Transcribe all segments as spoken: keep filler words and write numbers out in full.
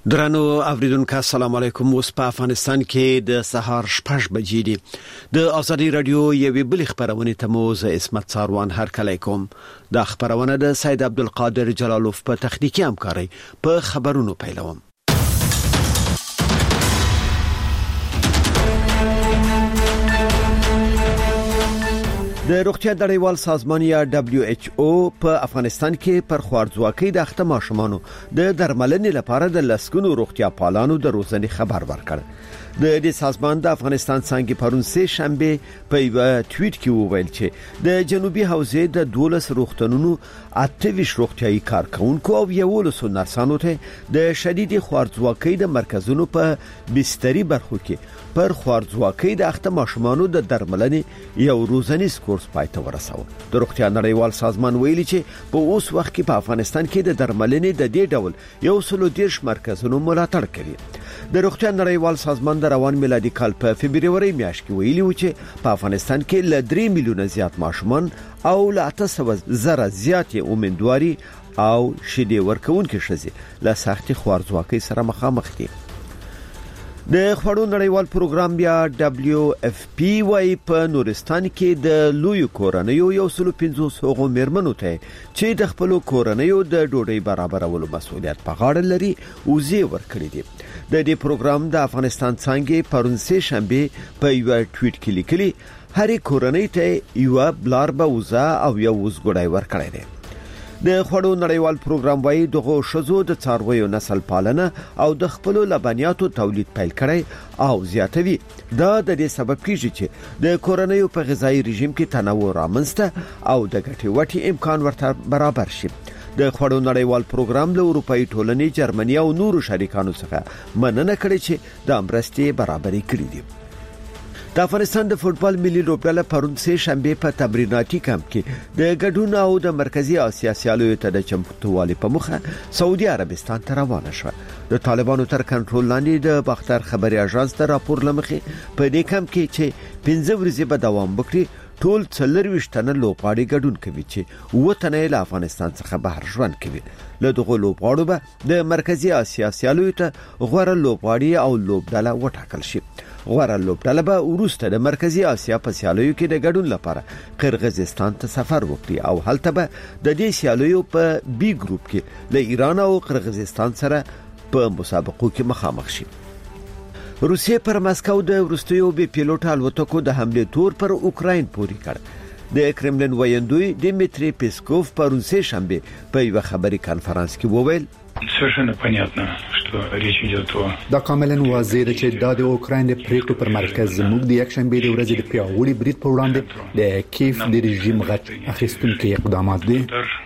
درنو اوریدونکو السلام علیکم. اوس په افغانستان کې د سهار شپږ بجې دي. د ازادي رادیو یوې بل خبرونه ته مو زه اسمت ساروان هرکلی کوم. د خبرونه د سید عبدالقادر جلالوف په تخنیکی همکاري په خبرونو پیلوم. د روغتیا نړیوال سازمان یا دبليو ایچ او په افغانستان کې پر خوارځواکۍ د اخته ماشومانو د درملنې لپاره د لسګونو روغتیا پالانو د روزنې خبر ورکړ. د دې سازمان د افغانستان څنګه پرون سه شنبه په یو ټویټ کې وویل چې د جنوبي حوزې د دولس روغتونونو اتویش روغتیايي کارکونکو او یولسو نرسانو ته د شدید خوارځواکۍ د مرکزونو په بستري برخو کې پر خوارځواکۍ د اخته ماشومانو د درملنې یو روزنیز کورس پایته ورساوه. د روغتیا نړیوال سازمان ویلي چې په اوس وخت کې په افغانستان کې د درملنې د دې ډول یو سلو دیرش مرکزونو ملاتړ کوي. د روغتیا نړیوال سازمان د روان میلادي کال په فبرवरी میاشت کې ویلي و چې په افغانستان کې ل درې میلیونه زیات ماشومان او ل اته سوه زره زیات امیندواري او شیدې ورکوونکي ښځې له سختي خوارځواکۍ سره مخامخ دي. د خوړو نړیوال پروګرام بیا دبليو اف پی وايي په نورستان کې د لوی کورنیو یو سلو پنځوس هغو میرمنو ته چې د خپل کورنیو د ډوډۍ برابرولو مسؤلیت په غاړه لري وزي ورکړي دي. د دې پروګرام د افغانستان څنګه پرون سه شنبه په یو ټویټ کې لیکلي هرې کورنۍ ته یو بلار به وزا او یو وزګړی ورکړي دي. د خوړو نړیوال پروګرام وايي دغه شزو د څارویو نسل پالنه او د خپل لبنیاتو تولید پیل کړي او زیاتوي. دا د دې سبب کیږي چې د کورنیو په غذایی رژیم کې تنوع رامنځته او د ګټې وټې امکان ورته برابر شي. د خوړو نړیوال پروګرام له اروپאי ټولنې جرمني او نورو شریکانو څخه مننه کړې چې د مرستې برابرۍ کړې دي. د افغانستان د فوتبال ملي لوبډله پرون سه شنبه په تمریناتي کمپ کې د ګډون او د مرکزی اسیا سیالیو ته د چمتووالي په مخه سعودي عربستان ته روانه شوه. د طالبانو تر کنټرول لاندې د باختر خبري اژانس ته راپور لمخې په دې کمپ کې چې پنځه ورځې به دوام وکړي ټول څلور وشتنه لوبغاړي ګډون کوي چې وطن له افغانستان څخه بهر ژوند کوي. له دغه لوبغاړو به د مرکزی اسیا سیالیو ته غوړه لوبغاړي او لوبډله وټاکل شي. غوړه لوبډله به وروسته د مرکزی اسیا په سیالیو کې د ګډون لپاره قرغیزستان ته سفر وکړي او هلته به د دې سیالیو په بی ګروپ کې له ایران او قرغیزستان سره په مسابقو کې مخامخ شي. روسیه پر مسکو د ورستیو بي پیلوټ الوتکو د حمله تور پر اوکراین پوري کړ. د کرملین وایندوی دیمیتری پیسکوف پرون سه شنبه په یو خبري کانفرنس کې وویل совершенно понятно, что речь идет о دا کاملا واضح ده چې د اوکراین د پریکړو پر مرکز زموږ د یک شنبه د ورځې د پیاوړي برید په وړاندې د کیف د رژیم غټ اخیستونکو اقدامات دي.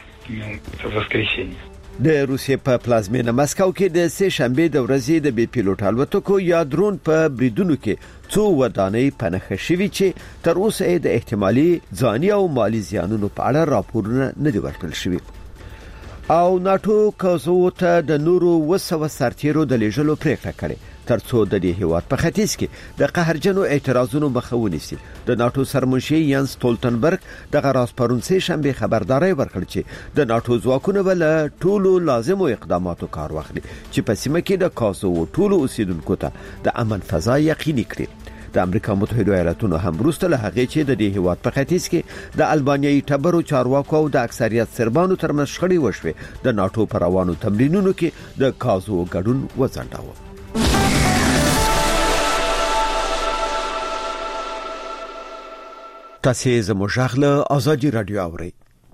د روسیې په پلازمینه مسکو کې د سه شنبه د ورځې د بي پیلوټ الوتکو یا درون په بریدونو کې څو ودانۍ پنهخه شوي چې تر اوسه د احتمالي ځاني او مالی زیانونو په اړه راپورونه نه دي ورکړل شوي. او ناتو کوزو ته د نورو وسو سرتیرو د لېژلو پریکړه کړې ترڅو د دې هیواد په ختیځ کې د قهرجنو اعتراضونو مخه ونیسي. د ناتو سرمنشي یانس ټولټنبرګ د غراس پرون سه شنبه خبرداري ورکړ چې د ناتو ځواکونه بل ټولو لازمو اقداماتو کار واخلي چې په سیمه کې د کوزو ټولو اوسیدونکو ته د امن فضا یقیني کړي. د امریکا متحده ایالاتونو هم وروسته له هغه چې د دې هیواد په ختیځ کې د البانیایي ټبرو چارواکو او د اکثریت سربانو ترمنځ شخړې وشوه د ناتو پر روانو تمرینونو کې د کازو ګډون وځنډاوه. تاسو زموږ غږ ازادي رادیو اورئ.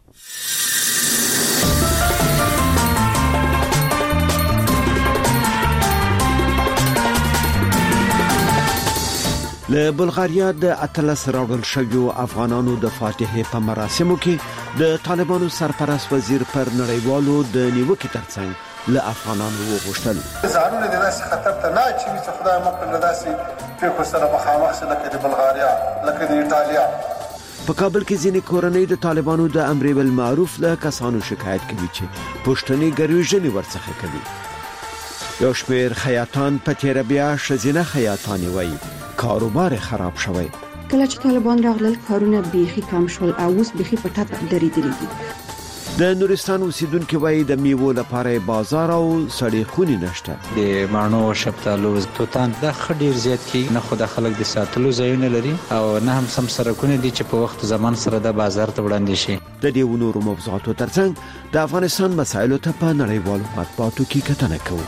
له بلغاریا د اتلس راوړل شویو افغانانو د فاتحې په مراسمو کې د طالبانو سرپرست وزیر پر نړیوالو د نیوکې ترڅنګ له افغانانو وغوښتل ځانونه د داسې خطر ته نه چې چې خدای مو کړل داسې پیښو سره مخامخ شي لکه د بلغاریا لکه د ایټالیا. په کابل کې ځینې کورنۍ د طالبانو د امر بالمعروف له کسانو شکایت کوي چې پښتني ګریوژنې ورڅخه کوي. یو شمېر خیاطان په تیر بیا شزینه خیاطانې وایي کاروبار خراب شوی. کله چې طالبان راغلل کارونه بیخي کم شول او اوس بیخي په ټاپ درېدلي دي. د نورستان اوسیدونکو وایي د میوو لپاره بازار او سړې خونې نشته. د مڼو، شفتالو، توتان دا ډېر زیات کېږي، نه خو د خلک د ساتلو ځایونه لري او نه هم سم سرکونه دي چې په وخت زمان سره د بازار ته وړاندې شي. د دې نورو موضوعاتو ترڅنګ د افغانستان مسایلو ته په نړیوالو مطبوعاتو کې کتنه کوو.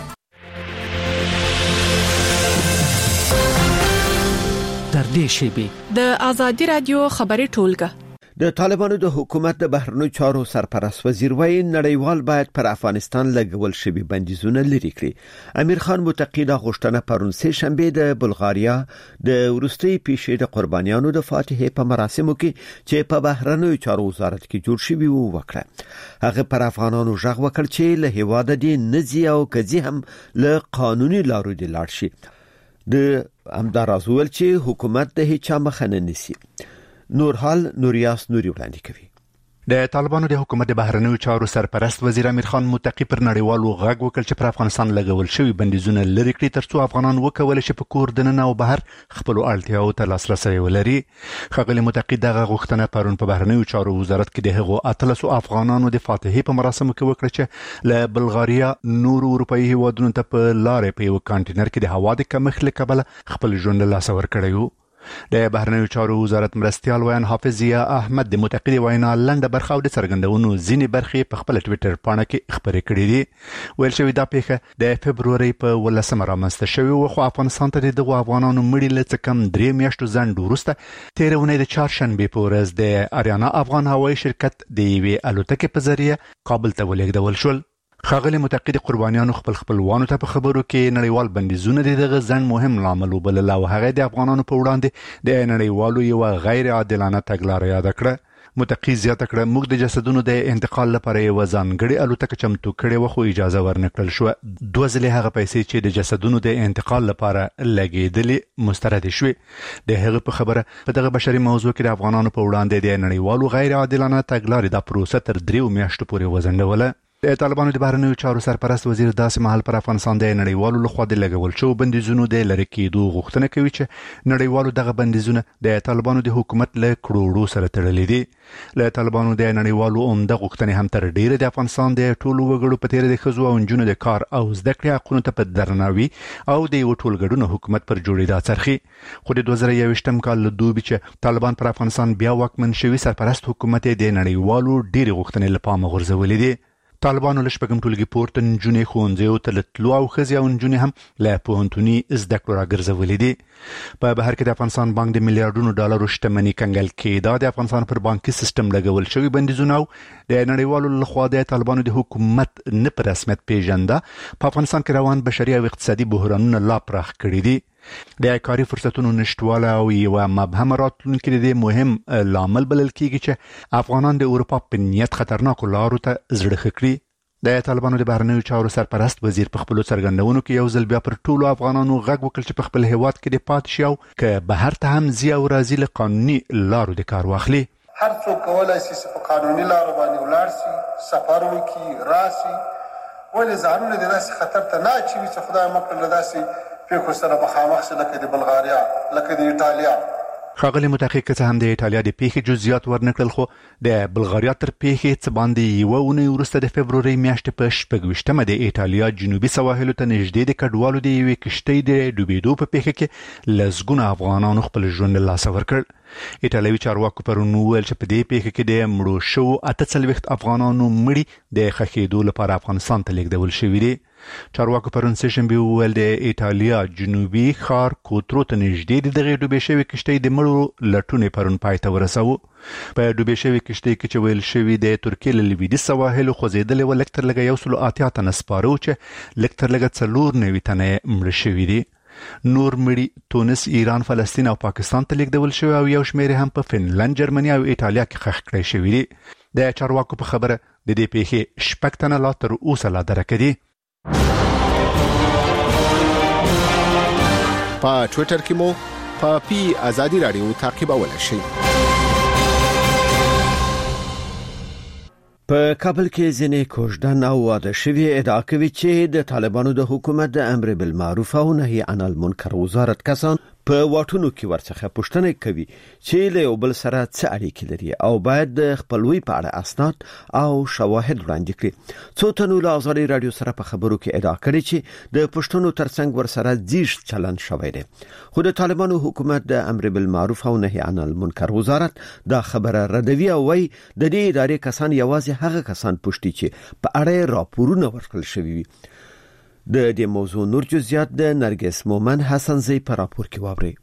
در دې شیبې د آزادي رادیو خبري ټولګه. د طالبانو د حکومت د بهرنیو چارو سرپرست وزیر وایي نړیوال باید پر افغانستان لګول شوي بندیزونه لرې کړي. امیر خان متقی دا غوښتنه پرون سه شنبه د بلغاریا د وروستي پیښې د قربانیانو د فاتحې په مراسمو کې چې په بهرنیو چارو وزارت کې جوړ شوی وو وکړه. هغه پر افغانانو ژغ وکړ چې له هیواده دي نزي او کزي هم له قانوني لارو دي لاړ شي. د همداراز ویل چې حکومت د هیڅ مخه نه نیسي. نور حال نوریاس نوري وړاندې کوي. د طالبانو د حکومت د بهرنیو چارو سرپرست وزیر امیر خان متقی پر نړیوالو غږ وکړ چې پر افغانستان لګول شوی بندیزونه لرې کړي ترڅو افغانان وکولای شي په کور دننه او بهر خپل اړتیاو ته لاسرسي ولري. ښاغلي متقی دغه غوښتنه پرون په بهرنیو چارو وزارت کې د هغو اتلسو افغانانو د فاتحې په مراسمو کې وکړه چې له بلغاریا نورو اروپایي هیوادونو ته په لارې په یو کانټینر کې د هوا د کمښت له کبله خپل ژوند له لاسه ورکړی و. د بهرنیو چارو وزارت مرستیال ویان حافظ ضیا احمد د متقی وینا لنډه برخه او د څرګندونو ځینې برخې په خپل ټویټر پاڼه کې خبرې کړې دي. ویل شوی دا پیښه د فبروري په ولسمه رامنځته شوې وه، خو افغانستان ته دغه افغانانو مړي له څه کم درې میاشتو ځنډ وروسته تېره اونۍ د چهارشنبې په ورځ د اریانا افغان هوایي شرکت د یوې الوتکې په ذریعه کابل ته ولېږدول شول. ښاغلي متقی د قربانیانو خپل خپلوانو ته په خبرو کې نړیوال بندیزونه دغه ځنډ مهم لامل وبلل او هغه د افغانانو په وړاندې د نړیوالو یو غیر عادلانه تګلارې یاد کړه. متقی زیاته کړه موږ د جسدونو د انتقال لپاره یو ځانګړې الوتکه چمتو کړې وه، خو اجازه ورنکړل شوه. دوه ځلې هغه پیسې چې د جسدونو د انتقال لپاره لګېدلې مسترد شوې. د هغه په خبره په دغه بشري موضوع کې د افغانانو په وړاندې د نړیوالو غیر عادلانه تګلارې دا پروسه تر دریو میاشتو پورې وځنډوله. د طالبانو د بهرنیو چارو سرپرست وزیر داسې مهال پر افغانستان د نړیوالو لخوا د لګول شوو بندیزونو د لرې کېدو غوښتنه کوي چې نړیوالو دغه بندیزونه د طالبانو د حکومت له کړوړو سره تړلي دي. له طالبانو د نړیوالو عمده غوښتنې هم تر ډیره د افغانستان د ټولو وګړو په تېره د ښځو او نجونو د کار او زده کړې حقونو ته په درناوي او د یو ټولګډون حکومت پر جوړېدا څرخي. خو د دوه زره یوویشتم کال له دوبي چې طالبان پر افغانستان بیا واکمن شوي، سرپرست حکومت د نړیوالو ډېرې غوښتنې له پامه غورځولې دي. طالبانو له شپږم ټولګي پورته نجونې ښوونځیو ته له تلو او ښځې او نجونې هم له پوهنتوني زده کړو راګرځولې دي. په بهر کې د افغانستان بانک د میلیارډونو ډالرو شتمني کنګل کېدا د افغانستان پر بانکي سیستم لګول شوي بندیزونه او د نړیوالو لخوا د طالبانو د حکومت نه په رسمیت پیژنده په افغانستان کې روان بشري او اقتصادي بحرانونه لا پراخ کړي دي. د کاري فرصتونو نشټواله او یو مبهم راتلونکي د مهم لامل بلل کېږي چې افغانان د اروپا په نیت خطرناکو لارو ته زړه ښه کړي. د طالبانو د بهرنیو چارو سرپرست وزیر په خپلو څرګندونو کې یو ځل بیا پر ټولو افغانانو غږ وکړ چې په خپل هیواد کې د پاتې شي او که بهر ته هم ځي او راځي له قانوني لارو د کار واخلي. هر څوک کولای شي چې په قانوني لارو باندې ولاړ شي، سفر وکړي، راشي، ولې ځانونه د داسې خطر ته نه اچوي چې خدای مه کړي له داسې پیښو سره مخامخ شي لکه د بلغاریا، لکه د ایټالیا. ښاغلي متحقق څه هم د ایټالیا د پیښې جزئیات ورنکړل، خو د بلغاریا تر پیښې څه باندې یوه اونۍ وروسته د فبروري میاشتې په شپږ ویشتمه د ایټالیا جنوبي سواحلو ته نږدې د کډوالو د یوې کښتۍ د ډوبېدو په پیښه کې لسګونه افغانانو خپل ژوند له لاسه ورکړ. ایټالوي چارواکو پرون وویل چې په دې پیښه کې د مړو شوو اته څلوېښت افغانانو مړي د ښخېدو لپاره افغانستان ته لیږدول شوي دي. چارواکو پرون سه شنبه وویل د ایټالیا جنوبي ښار کوترو ته نږدې د دغې ډوبې شوې کښتۍ د مړو لټون پرون پای ته ورساوه. په ډوبې شوې کښتۍ کې چې ویل شوي د ترکیې له لویدیځ سواحلو خوځېدلې وه، لږ تر لږه یو سلو اتیا تنه سپاره وو چې لږ تر لږه څلور نوي تنه یې مړه شوي دي. نور مړي تونس، ایران، فلسطین او پاکستان ته لیږدول شوي او یو شمېر هم په فنلند، جرمني او ایټالیا کې ښخ کړی شوي دي. د چارواکو په خبره د دې پیښې شپږ تنه لا تر اوسه لا درکه دي. په ټویټر کې مو په پی آزادي رادیو تعقیبولی شئ. په کابل کې ځینې کوژدن او واده شوي ادعا کوي چې د طالبانو د حکومت د امر بالمعروف او نهي عن المنکر وزارت کسان په واټونو کې ورڅخه پوښتنه کوي چې له یو بل سره څه اړیکې لري او باید د خپلوي په اړه اسناد او شواهد وړاندې کړي. څو تنو له آزادي رادیو سره په خبرو کې ادعا کړې چې د پښتنو ترڅنګ ورسره زیږ چلن شوی دی. خو د طالبانو حکومت د امر بالمعروف او نهي عن المنکر وزارت دا خبره ردوي او وايي د دې ادارې کسان یوازې هغه کسان پوښتي چې په اړه راپورونه ورکړل شوي وي. د دې موضوع نور جزئیات د نرګس مومن حسن زی په راپور کې واوري.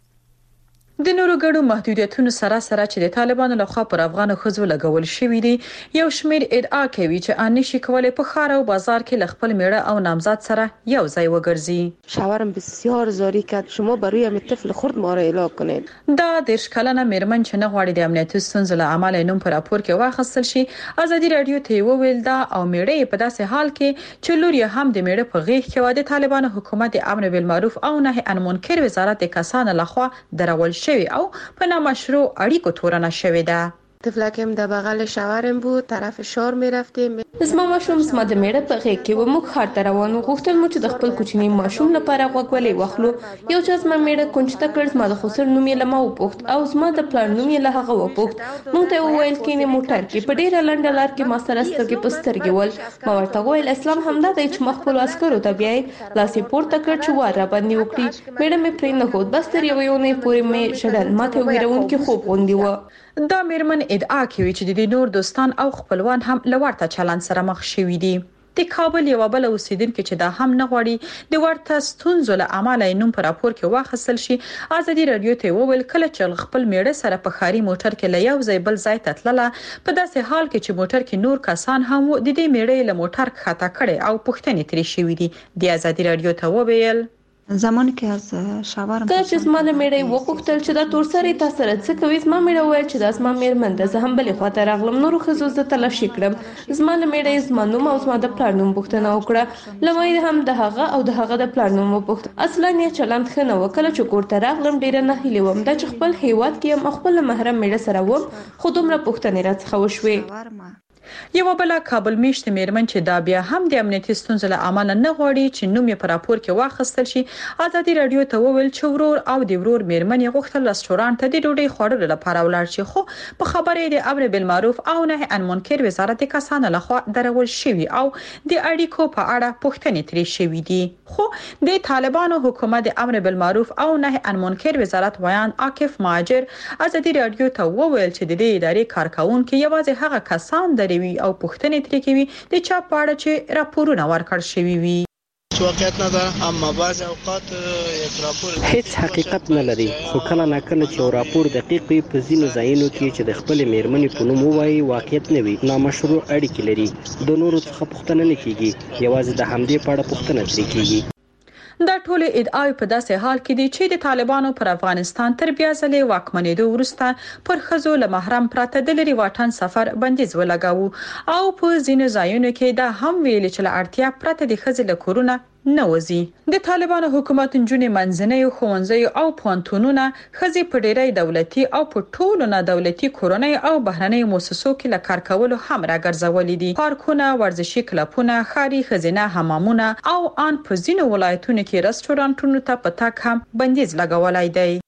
د نورو ګډو محدودیتونو سره سره چې د طالبانو لخوا پر افغان خزو لګول شوی دي یو شمیر ادعا کوي چې ان نشي کولای په خار او بازار کې خپل میړه او نامزد سره یو ځای وګرځي. شوهرم بسیار زاری کرد شما برای ام طفل خرد ما را اعلام کنید. دا د شکلنه میرمن چې نه غواړي د امنیتي ستونزو له امله نوم پر راپور کې واخیستل شي آزادي رادیو ته وویل دا او میړه په داسې حال کې چې لور یې هم د میړه په غیږ کې و د طالبانو حکومت د امر بالمعروف او نهي عن المنکر وزارت د کسانو لخوا درول او په نامشروع اړیکو تورنه شوې ده. طفلکم د بغل شوهرم بود طرف شار میرفتیم. زما ماشوم زما د میړه په غیږ کې و موږ خاط روانو غوښتل مو چې د خپل کوچنی ماشوم لپاره غوږولې واخلو. یو ځل زما میړه کونچته کړ زما د خسر نوم یې لمو پوښت او زما د پلان نوم یې له هغه و پوښت. موږ ته وویل کې نه موټر کې په ډیره لنډه لار کې ما سره سترګې په سترګې ول. ما ورته وویل اسلام همدا دی چې مخفل عسکرو ته بیاي لاس یې پورته کړ چې واره باندې وکړي. میړه مې پرې نه هوت بس تر یو یو نه پورې مې شډل ماته ویرونکي خوب غوندي و. دا میرمن ادعا کوي چې د نور دوستان او خپلوان هم لورته چلن سره مخ شوي دي. د کابل یو بل اوسیدونکو چې دا هم نه غواړي د ورته ستونزو له امله نوم پر راپور کې واخیستل شي آزادي رادیو ته وویل کله چې خپل میړه سره په خاري موټر کې له یو ځای بل ځای ته تلله په داسې حال کې چې موټر کې نور کسان هم د دې میړه له موټر ښکته کړي او پوښتنې ترې شوې دي. د آزادي رادیو ته وویل زمانی که از شوهرم که چې زما له میړه وغوښتل چې دا تور سره تاسو سره څه کوي زما میړه وویل چې دا زما میرمن ده زه هم بلې خواته راغلم نورو ښځو زه تلاشي کړم. زما له میړه زما نوم او زما د پلار نوم پوښتنه وکړه. له ما یې هم د هغه او د هغه د پلار نوم وپوښت. اصلا یې چلند ښه نه و. کله چې کور ته راغلم ډیره ناهیلې وم دا چې خپل هیواد کې هم خپل محرم میړه سره وم خو دومره پوښتنې راڅخه وشوې. یو بل کابل میشت میرمن چې دا بیا هم د امنیتي ستونزو له امله نه غواړي چې نوم یې پر راپور کې واخیستل شي آزادي رادیو ته وویل چې ورور او د ورور میرمن یې غوښتل رستورانت ته د ډوډۍ خوړلو لپاره ولاړ شي خو په خبرې د امر بالمعروف او نهي عن المنکر وزارت کسانو لخوا درول شوی او د اړیکو په اړه پوښتنې ترې شوې دي. خو د طالبانو حکومت د امر بالمعروف او نهي عن المنکر وزارت ویان عاکف ماجر آزادي رادیو ته وویل چې د دې ادارې کارکونکو یوازې هغه کسان دري او پوښتنې ترې کوي د چا په اړه چې راپورونه ورکړل شوي وي. واقعیت نه ده اما بعض اوقات یک راپور هیڅ حقیقت نه لري خو کله نه کله چې یو راپور دقیق وي په ځینو ځایونو کې چې د خپل میرمنې په نوم وایي واقعیت نه وي نامشروع اړیکې لري د نورو څخه پوښتنه نه کیږي یوازې د همدې په اړه پوښتنه ترې کیږي. دا ټول ادعای په داسې حال کې دي چې د طالبانو پر افغانستان تر بیا ځلې واکمنېدو وروسته پر خزو له محرم پراته د لري واټن سفر بندیز ولګاوه او په ځینو ځایونو کې دا هم ویل چې له اړتیا پرته د خزې له کورونه نه وځي. د طالبانو حکومت جنونې منځنۍ ښوونځي او پوهنتونونه خزې په ډېری دولتي او په ټولو نه دولتي کورنۍ او بهرنۍ مؤسسو کې له کار کولو هم راګرځولې دي. پارکونه، ورزشي کلبونه، ښاري خزینه حمامونه او ان په ځینو ولایتونو کې رستورانټونو ته په تګ هم بندیز لګولای دی.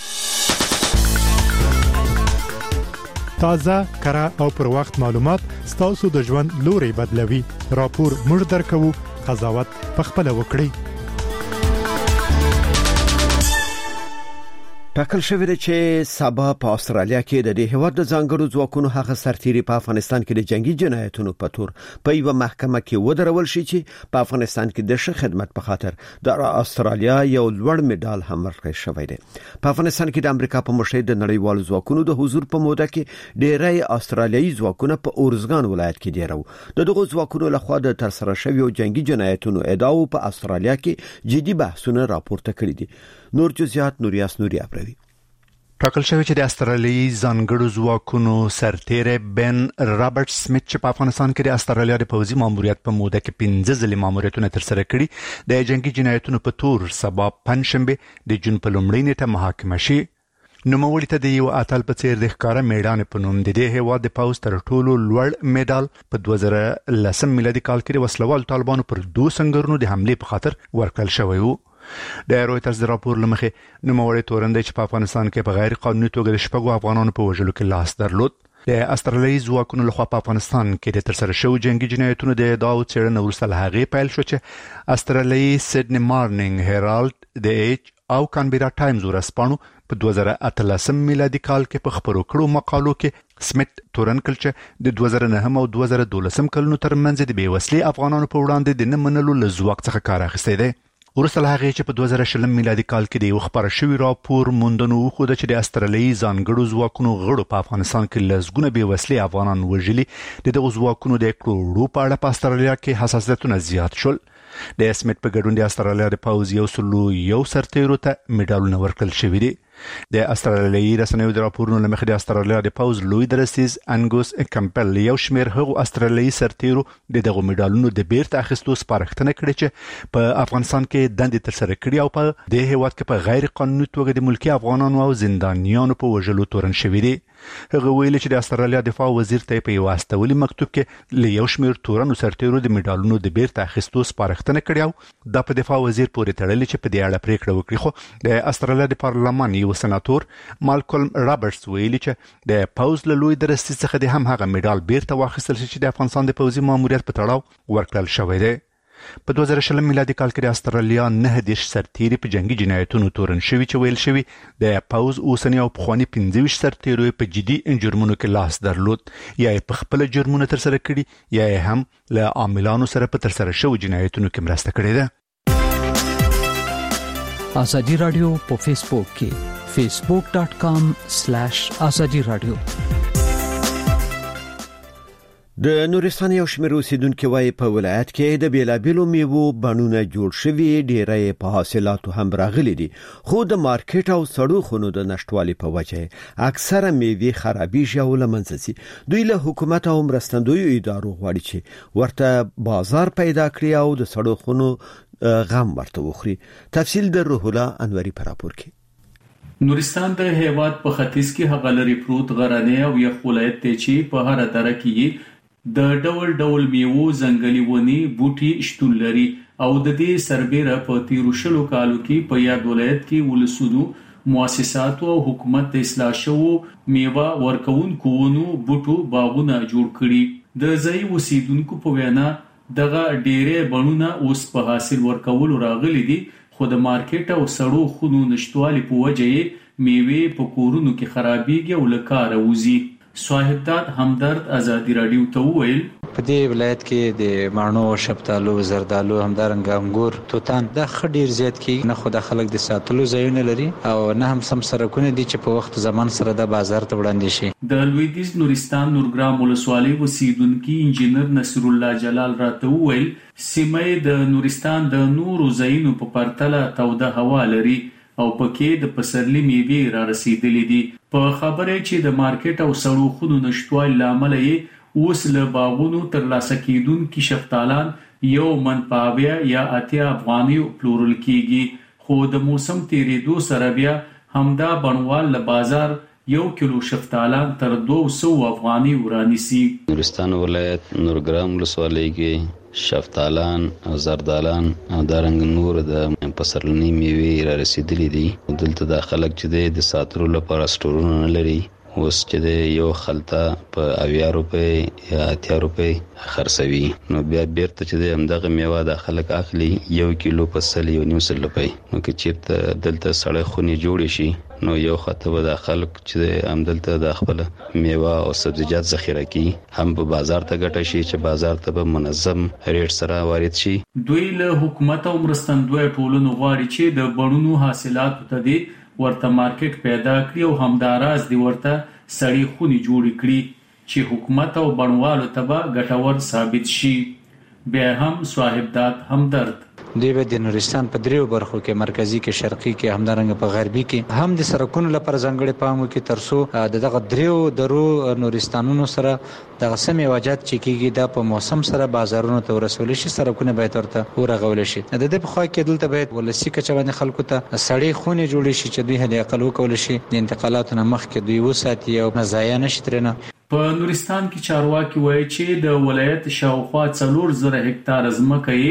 تازه، کره او پر وخت معلومات ستاسو د ژوند لوري بدلوي. راپور موږ درکو قضاوت پخپله وکړئ. ټاکل شوی دی چې سبا په استرالیا کې د دې هیواد د ځانګړو ځواکونو هغه سرتیري په افغانستان کې د جنگي جنایتونو په تور په یو محکمه کې ودرول شي چې په افغانستان کې د ښه خدمت په خاطر د استرالیا یو لوړ میډال هم ورکړی شوی دی. په افغانستان کې د امریکا په مشرۍ د نړیوالو ځواکونو د حضور په موده کې ډېری استرالیایي ځواکونه په اورزګان ولایت کې دي. راو د دغو ځواکونو لخوا د ترسره شویو جنگي جنایتونو ادعاو په استرالیا کې جدي بحثونه راپورته کړي دي. نور جزئیات نوریاس نوري ابروي. ټاکل شوی چې د استرالیایي ځانګړو ځواکونو سرتیری بن رابرټ سمیت چې په افغانستان کې د استرالیا د پوځي ماموریت په موده کې پنځه ځلې ماموریتونه ترسره کړي د جنگي جنایتونو په تور سبا پنځشنبه د جون په لومړۍ نیټه محاکمه شي. نوموړي ته د یو اتل په څیر د ښکارا میډان په نوم د دې هیواد د پوځ تر ټولو لوړ میډال په دوه زره لس میلادي کال کې د وسلوال طالبانو پر دوه سنگرونو د حمله په خاطر ورکړل شوی و. د رويټرز راپور لمخې نوموړی تورن چې په افغانستان کې په غیر قانوني توګه د شپږو افغانانو په وژلو کې لاس درلود. د استرالیایي ځواکونو لخوا په افغانستان کې د ترسره شوو جنگي جنایتونو د ادعاو څېړنه وروسته له هغې پیل شو چې استرالیایي سیډني مارنینګ هیرالډ د ایچ او کانبرا ټایمز ورځپاڼو په دوه زره اتلسم میلادي کال کې په خبرو کړو مقالو کې سمیت تورن کړ چې د دوه زره نهم او دوه زره دولسم کلونو ترمنځ د بې وسلې افغانانو په وړاندې د نه منلو له ځواک څخه کار اخیستی دی. وروسته له هغې چې په دوه زره شلم میلادي کال کې د یو خپاره شوي راپور موندنو وښوده چې د استرالیایي ځانګړو ځواکونو غړو په افغانستان کې لسګونه بې وسلې افغانان وژلي، د دغو ځواکونو د کړو په اړه په استرالیا کې حساسیتونه زیات شول. د سمیت په ګډون د استرالیا د پوځ یو سلو یو سرتیرو ته میډالونه ورکړل شوي دي. د استرالیایي رسنیو د راپورونو له مخې د استرالیا د پوځ لوی درستیز انګوس کمپل یو شمېر هغو استرالیایي سرتیرو د دغو میډالونو د بیرته اخیستو سپارښتنه کړې چې په افغانستان کې دندې ترسره کړي او په دې هېواد کې په غیر قانوني توګه د ملکي افغانانو او زندانیانو په وژلو تورن شوي دي. هغه ویلي چې د استرالیا دفاع وزیر ته په یو استولي مکتوب کې له یو شمېر تورنو سرتیرو د میډالونو د بیرته اخیستو سپارښتنه کړې او دا په دفاع وزیر پورې تړلې چې په دې اړه پریکړه وکړي. خو د استرالیا د پارلمان یو سناتور مالکولم رابرټس ویلي چې د پوځ له لوی درستي څخه د هم هغه میډال بیرته واخیستل شي چې د افغانستان د پوځي ماموریت په تړاو ورکړل شوی دی. په دوه زره شلم میلادي کال کې د استرالیا نه دیش سرتیري په جنگي جنایتونو تورن شوي چې ویل شوي د پوځ اوسنی او پخواني پنځه ویشت سرتیرو په جدي جرمونو کې لاس درلود، یا یې په خپله جرمونه ترسره کړي یا یې هم له عاملانو سره په ترسره شوو جنایتونو کې مرسته کړې ده. ازادي رادیو په فیسبوک کې facebook dot com slash azadi radio. د نورستان یو شمېر اوسیدونکو وايي په ولایت کې د بیلابیلو میوو بڼونه جوړ شوي، ډېری په حاصلاتو هم راغلي دي، خو د مارکیټ او سړو خونو د نشټوالي په وجه اکثره میوې خرابېږي او له منځه ځي. دوی له حکومت او مرستندویو ادارو غواړي چې ورته بازار پیدا کړي او د سړو خونو غم ورته وخوري. تفصیل د روح الله انوري په راپور کې. نورستان د هیواد په ختیځ کې هغه لري پروت غرنی او یخ ولایت دی چې په هر دره کې د ډول ډول میوو ځنګلي ونې بوټي شتون لري او د دې سربېره په تیرو شلو کالو کې په یاد ولایت کې ولسونو مؤسساتو او حکومت د اصلاح شوو میوه ورکوونکو ونو بوټو باغونه جوړ کړي. د ځای اوسیدونکو په وینا دغه ډېرې بڼونه اوس په حاصل ورکولو راغلي دي، خو د مارکیټ او سړو خونو نشټوالي په وجه یې میوې په کورونو کې خرابېږي او له کاره وځي. صاحبداد همدرد ازادي رادیو ته وویل په دې ولایت کې د مڼو، شفتالو، زردالو، همدارنګه انګور، توتان دا ښه ډیر زیات کېږي. نه خو د خلک د ساتلو ځایونه لري او نه هم سم سړکونه دي چې په وخت زمان سره د بازار ته وړاندې شي. د لویدیځ نورستان نورګرام ولسوالۍ اوسیدونکي انجینر نصر الله جلال راته وویل سیمه د نورستان د نورو ځایونو په پرتله توده هوا لري او پکې د پسرلي میوې را رسیدلې دي. په خبره چې د مارکیټ او سړو خونو نشټوالي له امله یې اوس له باغونو ترلاسه کېدونکي شفتالان یو من په اویا یا اتیا افغانیو پلورل کېږي، خو د موسم تېرېدو سره بیا همدا بڼوال له بازار یو کیلو شفتالان تر دوه سوه افغاني ورانیسي. نورستان ولایت نورګرام ولسوالۍ کې شفتالان او زردالان او دارنګ نور د پسرلنی میوې را رسیدلې دي. دلته د خلک چې د ساتلو لپاره سټورونه نه لري، اوس چې د یو خلطه په اویا روپۍ یا اتیا روپۍ خرڅوي، نو بیا بیرته چې د همدغه میوه د خلک اخلي یو کیلو په سل یو نیم سل روپۍ. نو که چېرته دلته سړی خونې جوړې شي نو یو خطه به د خلک چې همدلته د خپل میوه او سبزیجات ذخیره کړي، هم په بازار ته ګټه شي چې بازار ته به منظم ریټ سره وارد شي. دوی له حکومت او مرستندوی ټولنو غواړي چې د بڼونو حاصلاتو ته دی ورته مارکیټ پیدا کړي او همداراز دی ورته سړې خونې جوړې کړي چې حکومت او بڼوالو ته به ګټور ثابت شي. بیا هم صاحبداد همدرد دوی به د نورستان په دریو برخو کې مرکزی کې، شرقي کې، همدارنګه په غربي کې هم د سړکونو لپاره ځانګړي پام وکړي ترڅو د دغه دریو درو نورستانونو سره دغه سمې واجات چې کېږي دا په موسم سره بازارونو ته ورسول شي، سړکونه باید ورته ورغول شي. د دې په خوا کې دلته باید ولسي کچه باندې خلکو ته سړې خونې جوړې شي چې دوی حد اقل وکول شي د انتقالاتو نه مخکې دوی وساتي او ضایع نشي ترنه. په نورستان کې چارواکي وایي چې د ولایت شاوخوا څلور زره هکتار ځمکه یې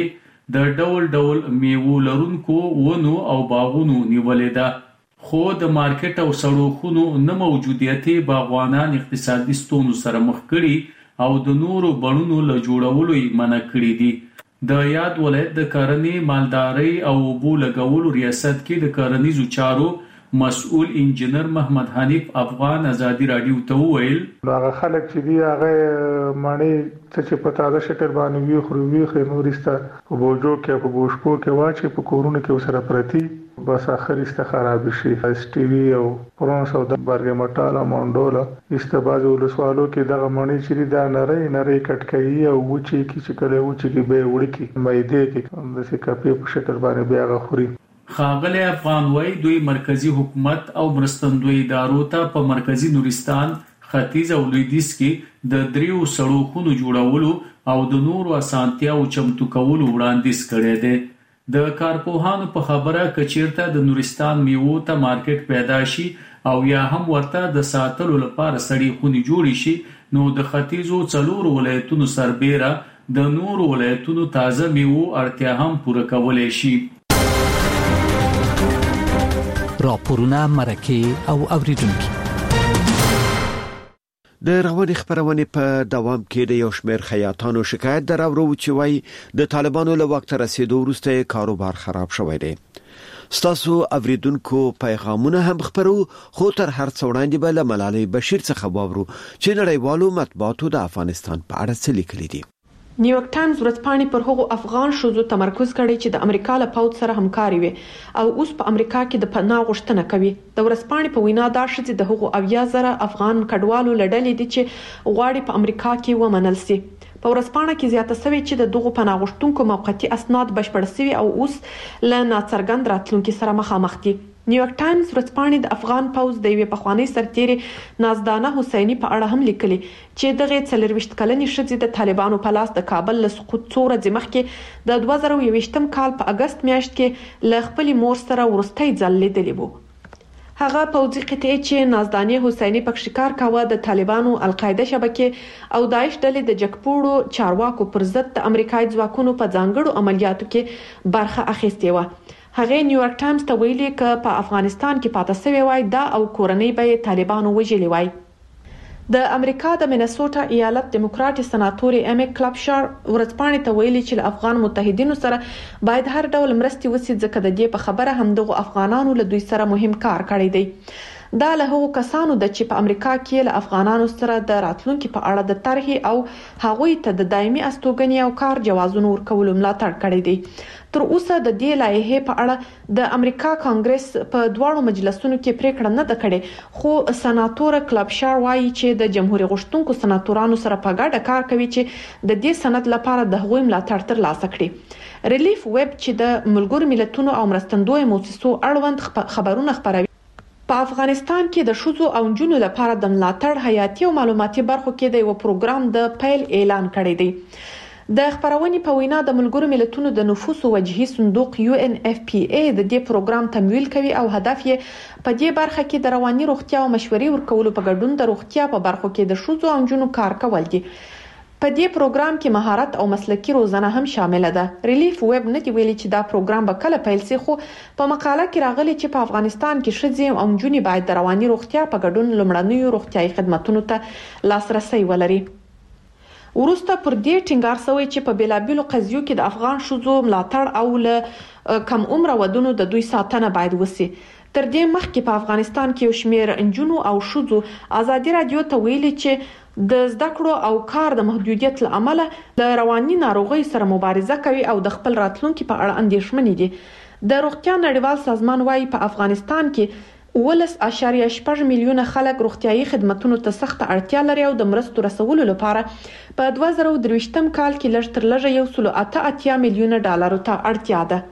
د ډول ډول میوو لرونکو ونو او باغونو نیولې ده، خو د مارکیټ او سړکونو نه موجودیت باغوانان اقتصادي ستونزو سره مخ کړي او د نورو بڼونو له جوړولو یې منع کړي دي. د یاد ولایت د کرنې، مالدارۍ او اوبو لګولو ریاست کې د کرنیزو چارو مسؤل انجنیر محمد حنیف افغان ازادي رادیو ته وویل هغه خلک چې دی هغه معنی چې په تازه شکل باندې وی خو وی خو نورسته په بوجو کې په بوشکو کې واچي په کورونو کې وسره پرتی بس اخرسته خراب شي. اس ټي وي او پرونس او د برګ مټاله مونډولا استباز ولسوالو کې دغه معنی چې دا نری نری کټکۍ او وچی کې چې کله وچی کې به وړي کې مېده کې د څه کپی په شکل باندې بیا غخوري. خاغلی افغان وای دوی مرکزی حکومت او مرستندوی ادارو ته په مرکزی نورستان، ختیځ او لویدیځ کې د دریو سړکونو جوړولو او د نورو اسانتیاو چمتو کولو وړاندیز کړی دی. د کارپوهانو په خبره کچیرته د نورستان میوو ته مارکیټ پیدا شي او یا هم ورته د ساتلو لپاره سړي خونې جوړې شي، نو د ختیځو څلورو ولایتونو سربیره د نورو ولایتونو تازه میوو اړتیا هم پوره کولی شي. راپورونه، مرکه او اوریدونکي د رواني خبرونه په دوام کې د یو شمېر خیاطانو شکایت دراوړو چې وايي د طالبانو له وخت رسیدو وروسته کاروبار خراب شوی دی. ستاسو اوریدونکو پیغامونه هم خبرو، خو تر هر څه وړاندې به له ملالۍ بشیر څخه واورو چې نړیوالو مطبوعاتو د افغانستان په اړه څه لیکلي دي. نیویارک ټایمز ورځپاڼې پر هغو افغان ښځو تمرکز کړی چې د امریکا له پوځ سره همکاري وي او اوس په امریکا کې د پناه غوښتنه کوي. د ورځپاڼې په وینا دا ښځې د هغو اویا زره افغان کډوالو له ډلې دي چې غواړي په امریکا کې ومنل شي. په ورځپاڼه کې زیاته شوې چې د دغو پناه غوښتونکو موقتي اسناد بشپړ شوي او اوس له ناڅرګند راتلونکي سره مخامخ دي. نیویارک ټایمز ورځپاڼې د افغان پوځ د یوې پخوانۍ سرتیرې نازدانه حسیني په اړه هم لیکلي چې دغه څلرویشت کلنې ښځې د طالبانو په لاس د کابل له سقوط څو ورځې مخکې د دوه زره یوویشتم کال په اگست میاشت کې له خپلې مور سره وروستی ځل لیدلی وو. هغه پوځي قطعې چې نازدانه حسیني پکې کار کاوه د طالبانو، القاعده شبکې او داعش ډلې د جګپوړو چارواکو پر ضد د امریکایي ځواکونو په ځانګړو عملیاتو کې برخه اخیستې وه. هغه نیویارک ټایمز ته ویلي چې په افغانستان کې پاتې شوی وای دا او کورنۍ به طالبانو وژلي وای. د امریکا د مینیسوټا ایالت دیموکراټ سناتوري ایم کلپشار ورځپاڼې ته ویلي چې افغان متحدینو سره باید هر ډول مرستې وشي ځکه د دې په خبره هم دغه افغانانو له دوی سره مهم کار کړی دی. دا له هغو کسانو د چې په امریکا کې له افغانانو سره د راتلونکي په اړه د طرحې او هغوی ته د دایمي استوګنې او کار جوازونو ورکولو ملاتړ کړی دی. تر اوسه د دې لایحې په اړه د امریکا کانګرس په دواړو مجلسونو کې پریکړه نه ده کړې، خو سناتور کلپشار وایي چې د جمهوریت غوښتونکو سناتورانو سره په ګډه کار کوي چې د دې سند لپاره د هغوی ملاتړ ترلاسه کړي. ریلیف ویب چې د ملګرو ملتونو او مرستندوی موسسو اړوند خبرونه خپروي په افغانستان کې د ښځو او نجونو لپاره د ملاتړ حیاتي او معلوماتي برخو کې د یو پروګرام د پیل اعلان کړی دی. د خبرونې په وینا د ملګرو ملتونو د نفوس وجهي صندوق یو ان اف پی ای د دې پروګرام تمویل کوي او هدف یې په دې برخه کې د رواني روغتیا او مشورې ورکولو په ګډون د روغتیا په برخو کې د ښځو او نجونو کار کول دي. په دې پروګرام کې مهارت او مسلکي روزنه هم شامل ده. ریلیف ویب نه دی ویلي چې دا پروګرام به کله پیل شي، خو په مقاله کې راغلي چې په افغانستان کې ښځې او نجونې باید د رواني روغتیا په ګډون لومړنیو روغتیايي خدماتو ته لاسرسي ولري. ورسته پر دې ټینګار شوی چې په بیلابیلو قضیو کې د افغان ښځو ملاتړ او له کم عمره ودونو د دوی ساتنه باید وشي. تر دې مخکې په افغانستان کې یو شمېر نجونو او ښځو ازادي رادیو ته ویلي چې د زده کړو او کار د محدودیت له امله د رواني ناروغۍ سره مبارزه کوي او د خپل راتلونکي په اړه اندېښمنې دي. د روغتیا نړیوال سازمان وايي په افغانستان کې ولس اشاریه شپږ میلیونه خلک روغتیايي خدماتو ته سخت اړتیا لري او د مرستو رسولو لپاره په دوه زره درویشتم کال کې لږ تر لږه یو سل اته اتیا میلیونه ډالرو ته اړتیا ده.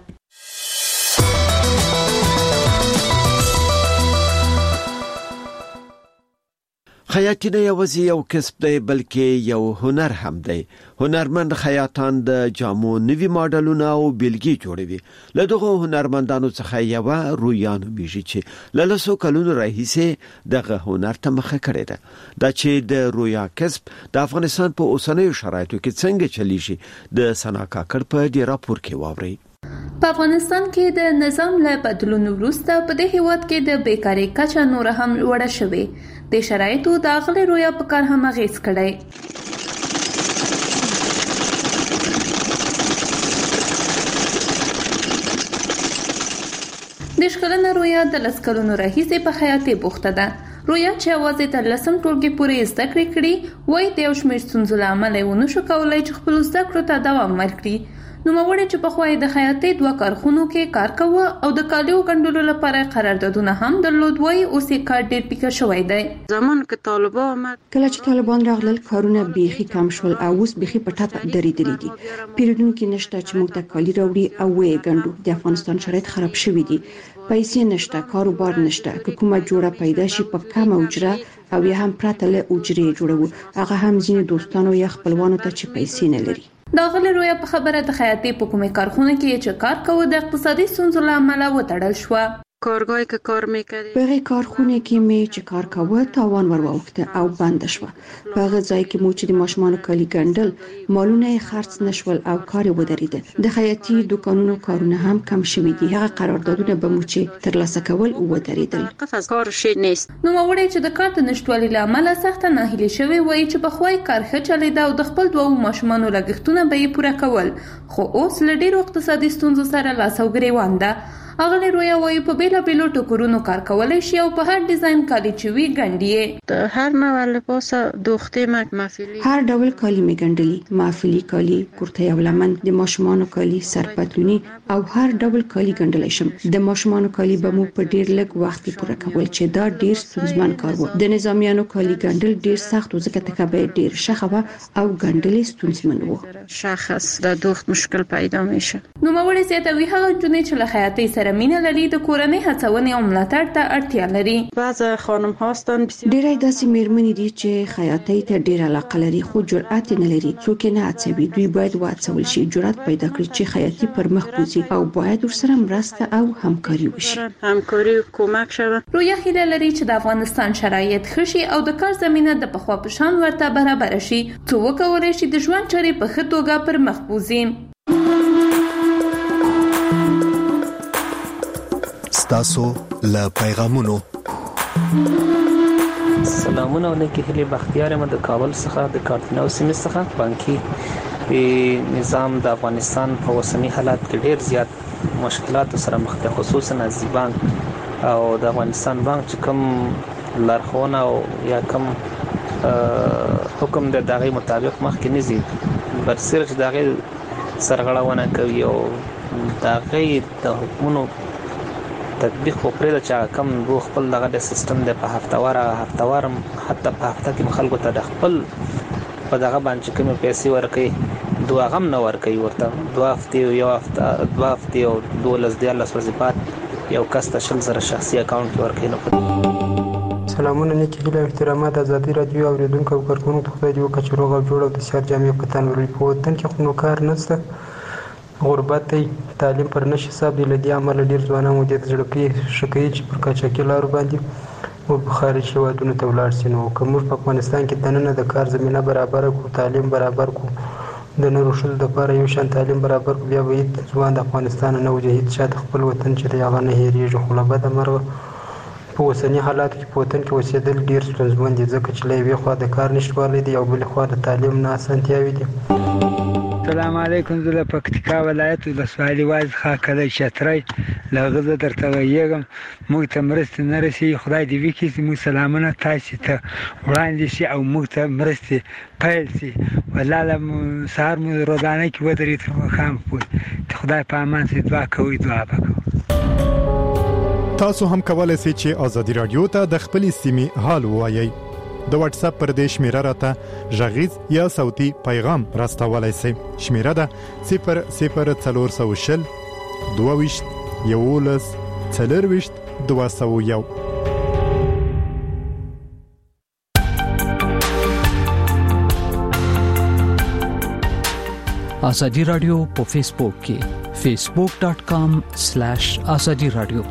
خیاطي نه یوازې یو کسب دی بلکې یو هنر هم دی. هنرمند خیاطان د جامو نوي ماډلونه او بیلګې جوړوي. له دغه هنرمندانو څخه یو رویا نومیږي چې له لسو کلونو راهیسې دغه هنر ته مخه کړې ده. دا چې د رویا کسب د افغانستان په اوسنیو شرایطو کې څنګه چلیږي د سنا کاکړ په دې راپور کې واورئ. په افغانستان کې د نظام له بدلون وروسته په دې هیواد کې د بیکاری کچه نور هم لوړه شوې. د شرایطو د اغلې رویا په کار هم اغیز کړی. د شکلنه رویا د لس کلونو راهیسې په خیاطي بوخته ده. رویا چې اوازې تر لسم ټولګي پورې زده کړې کړي وایي د یو شمېر ستونزو له امله یې ونه شو کولی چې خپلو زده کړو ته دوام ورکړي. نوموړی چې پخوا یې د خیاطۍ دوه کارخونو کې کار کوه او د کالیو ګنډلو لپاره قراردادونه هم درلود، وایي اوس یې کار ډېر پیکه شوی دی. زمانو کې طالبان آمد کله چې طالبان راغلل کارونه بیخي کم شول او اوس بیخي په ټاپه درېدلي دي. پیرودونکي نشته چې موږ ته کالي راوړي او ویې ګنډو. د افغانستان شرایط خراب شوي دي، پیسې نشته، کاروبار نشته. که کومه جوړه پیدا شي په کمه اجره او یا هم پرته له اجرې جوړو، هغه هم ځینې دوستانو یا خپلوانو ته چې پیسې نه لري. د غلې رویا په خبره د خیاطۍ په کومې کارخونه کې چې کار کوي د اقتصادي ستونزو له امله وتړل شو. کارگاهی که کار میکردی په کارخونه کې می چې کار کوه تاوان ور واوښته او بند شو. په هغه ځای کې مو چې د ماشومان کالي ګنډل مالونه خرڅ نشول او کار ودرېده. د خیاطۍ دکانونو کارونه هم کم شوي دي. هغه قراردادونه به مو چې ترلاسه کول ودرېدل. قفز کار شي نیست. نو وړي چې د کار د نشټوالي له امله سخت ناهیلي شوی وایي چې په خوای کار ښه چلیدا او د خپل دوه ماشومانو لګښتونه به یې پوره کول، خو اوس له ډیرو اقتصادي ستونزو سره لاس او ګریوان ده. اغلی رویا وایي په بیلا بیلو ټکرونو کار کولای شي او په هر ډیزاین کالی چې وی ګنډي. د هر نوع لباس دوخته مک محفلی هر ډول کالی می ګنډلي، محفلی کالی، کرته او لمن، د ماشومانو کالی، سرپتلونی او هر ډول کالی ګنډلای شم. د ماشومانو کالی به مو په ډیر لږ وخت کې پوره کول چې دا ډیر ستونزمن کار و. د نظامیانو کالی ګنډل ډیر سخت و ځکه تکبه ډیر شخه او ګنډل ستونزمن و. شخص د دوخت مشکل پیدا میشه. نو موري زیاتوي هغه جنې چې له خیاطۍ سره مینه لري د کورنۍ هڅونې او ملاتړ ته اړتیا لري. بعض خانم هاستن ډېرې داسې میرمنې دي چې خیاطۍ ته ډېر علاقه لري خو جرأت نه لري. څوک نه هڅوي. دوی باید وهڅول شي، جرأت پیدا کړي چې خیاطۍ پر مخ بوزي او باید ورسره مرسته او همکاري وشي. همکاري او کمک شوه. رویا هیله لري چې د افغانستان شرایط ښه شي او د کار زمينه د پخوا په شان ورته برابر شي، څو وکولای شي د ژوند چارې په ښه توګه پر مخ بوزي. تاسو له پیغامونو سلامونه علیکم. هلي بختیار یم د کابل څخه د کارتناو سیمې څخه. بانکي نظام د افغانستان په اوسنی حالات کې ډیر زیات مشکلات سره مخ ده، خصوصا نزی بانک او د افغانستان بانک چې کوم لارښوونه او یا کوم حکم د دغه مطابق مخ کې نزي برسر چې دغه سرغړونه کوي او دغه د حکومتونو تطبیق خو پرې د چا کم بو خپل دغه د سیستم د په هفتوار هفتوارم حتی په هفته کې خلکو ته د خپل په دغه باندې کوم پیسې ورکړي دوه غم نه ورکړي ورته دوه هفته یو هفته دوه هفته او دولس دیارلس ورځې بعد یو کس ته شل زره شخصي اکاونټ ورکړي. نو سلامونه نیکی هیله احترامات ازادي رادیو اوریدونکو او کارکونکو ته خدای دې وکړي چې روغ او جوړ او د سیار جامع پتان ورې په وطن کې خو نو کار نشته، غربت دی، تعلیم پر نشي حساب دی. لدی عمل ډیر ځوانان مو د ځړکې شکایي چې پر کاچاکي لارو باندې او په خارج هیوادونو ته ولاړ شي. نو کوم په افغانستان کې دننه د کار زمينه برابر کو، تعلیم برابر کو، د نورو شل د لپاره یو شان تعلیم برابر کو، بیا به ځوان د افغانستان نه وجهید شاته خپل وطن چې دی هغه نه هېریږي. خو له بده مرغه په اوسني حالاتو کې په وطن کې اوسېدل ډیر ستونزمن دي ځکه چې له یوې خوا د کار نشتوالی دی او بلې خوا د تعلیم نه اسانتیاوې دي. السلام علیکم. زه له پکتیکا ولایت ولسوالۍ واز خاکلی چترۍ له هغه زه درته ویږم موږ ته مرستې نه رسېږي. خدای دې وکړي چې موږ سلامونه تاسې ته وړاندې شي او موږ ته مرستې پیل شي. والله سهار مو روزانه کې ودرېد تر ماښام پورې. خدای په امان سي دعا کوئ، دعا به کوو. تاسو هم کولای شئ چې آزادي رادیو ته د خپلې سیمې حال ووایئ. د واتس اپ پر دې شمیره راته غږیز یا صوتي پیغام راستولای شئ. شمیره ده صفر صفر څلور سوه شل دوه ویشت یولس څلور ویشت دوه سوه یو. ازادي رادیو په فیسبوک کې فیسبوک ډاٹ کام سلیش ازادي رادیو.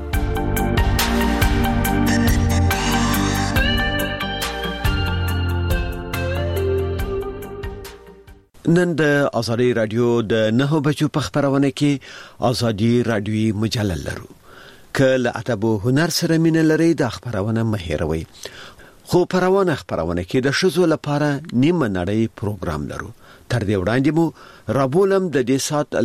نن د ازادي رادیو د نه بجو په خبرونه کې ازادي رادیوي مجله لرو. کله اتبو هنر سره مینه لري د خبرونه مهیروي. خو پروانه خبرونه کې د شذو لپاره نیمه نړۍ پروګرام لرو. تر دې وړاندې مو رابولم د دې سات